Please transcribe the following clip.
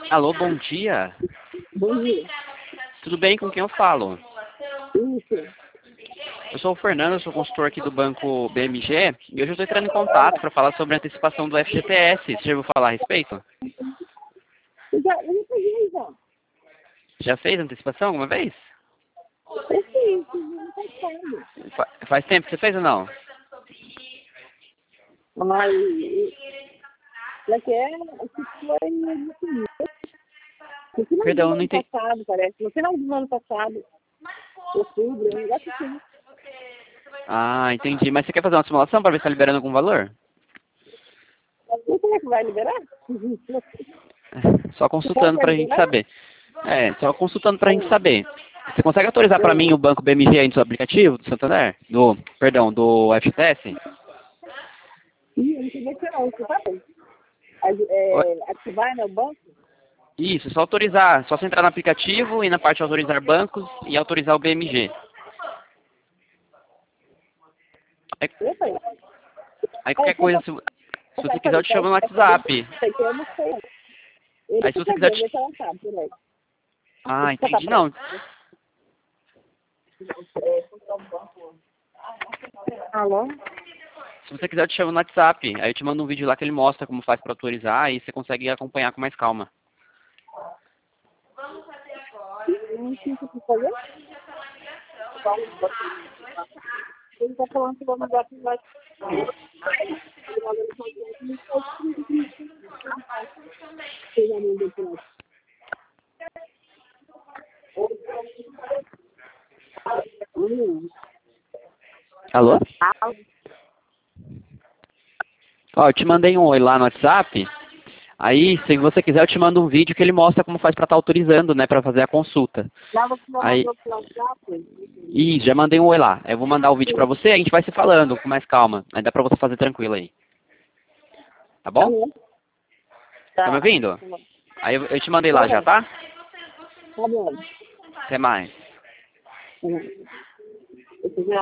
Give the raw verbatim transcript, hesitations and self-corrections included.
Alô, bom dia. Bom dia. Tudo bem? Com quem eu falo? Isso. Eu sou o Fernando, eu sou consultor aqui do banco B M G e hoje eu estou entrando em contato para falar sobre a antecipação do F G T S. Você já ouviu falar a respeito? Eu já, eu já peguei já. Já fez antecipação alguma vez? Eu fiz, eu não passado. Fa- Faz tempo que você fez ou não? Mas, já que é, que foi no final. No final Perdão, do eu não ano entendi. passado, parece. No final do ano passado. Outubro, eu acho que sim. Ah, entendi. Mas você quer fazer uma simulação para ver se está liberando algum valor? E como é que vai liberar? Só Você pode consultando para a gente liberar? saber. É, só consultando para a gente saber. Você consegue autorizar para mim o banco B M G aí no seu aplicativo do Santander? Do, perdão, do F G T S? Ih, eu não sei que não, você sabe? É, ativar no banco? Isso, só autorizar. Só você entrar no aplicativo e na parte de autorizar bancos e autorizar o B M G. Aí, Epa, aí. aí Aí, qualquer coisa, se, se você quiser, eu te chamo no WhatsApp. Sei que eu não sei. Ele Aí se que você quiser, eu saber, ver te... se ela sabe, peraí. Ah, Deixa eu tocar entendi. pra ela. Não, Alô? se você quiser, eu te chamo no WhatsApp. Aí eu te mando um vídeo lá que ele mostra como faz para autorizar e você consegue acompanhar com mais calma. Não tinha o que fazer? Ele tá falando que vai mandar pro WhatsApp. Você já mandou pro WhatsApp? Hum. Alô? Ah, Ó, eu te mandei um oi lá no WhatsApp. Aí, se você quiser, eu te mando um vídeo que ele mostra como faz para estar autorizando, né, para fazer a consulta. já você já Aí, mandou pro WhatsApp? ih, já mandei um oi lá. Eu vou mandar o vídeo para você, a gente vai se falando com mais calma. Aí dá para você fazer tranquilo aí. Tá bom? Alô? Tá me Tá. ouvindo? Tá bom. Aí eu, eu te mandei Tá lá já, bom. tá? Tá bom. Até mais. Tá bom. Você já